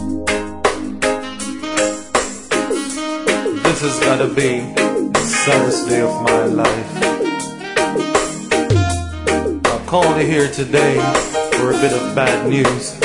This has gotta be the saddest day of my life. I called you here today for a bit of bad news.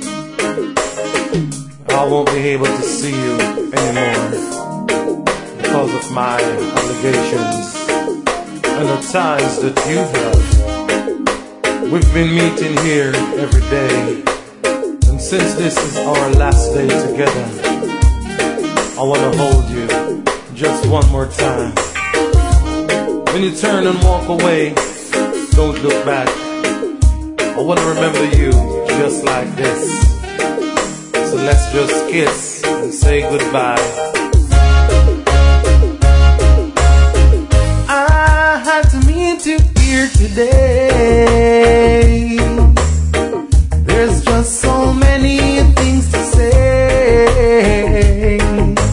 I won't be able to see you anymore because of my obligations and the ties that you have. We've been meeting here every day, and since this is our last day together, I want to hold you just one more time. When you turn and walk away, don't look back. I want to remember you just like this. So let's just kiss and say goodbye. I had to meet you here today. There's just so many things to say.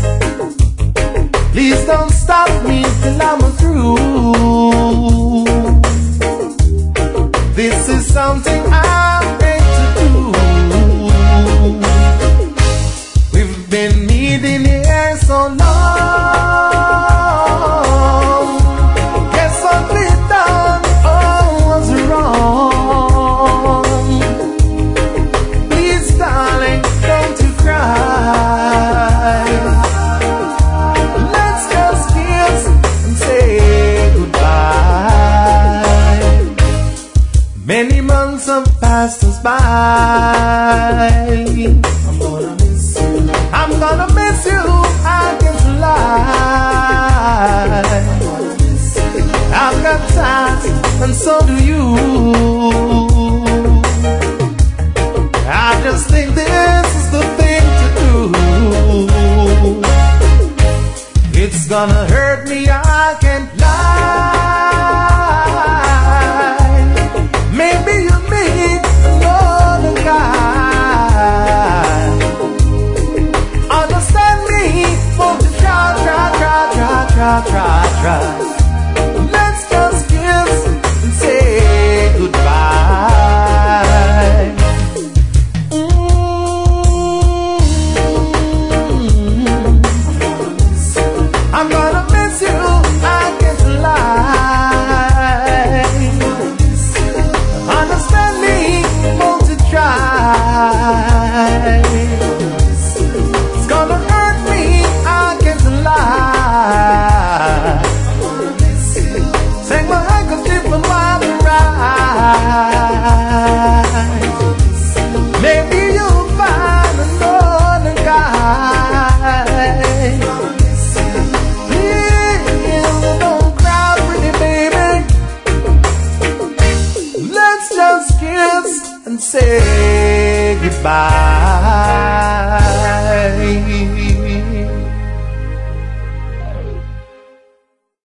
Please don't stop me till I'm through. This is something I'm meant to do. We've been meeting here so long. Guess what we've done all was wrong. Please, darling, don't you cry. Let's just kiss and say goodbye. Many months have passed us by. I'm gonna miss you. I'm gonna miss you. I can't lie. I've got time, and so do you. I just think this is the thing to do. It's gonna hurt me, I can't lie. Maybe you meet another guy. Understand me, won't you try. Let's just kiss and say goodbye. I'm gonna miss you, I can't lie. Understand me, won't you try? It's gonna hurt me, I can't lie. Take my handkerchief and wipe it right. Maybe you'll find another guy. Please don't cry, pretty baby. Let's just kiss and say goodbye.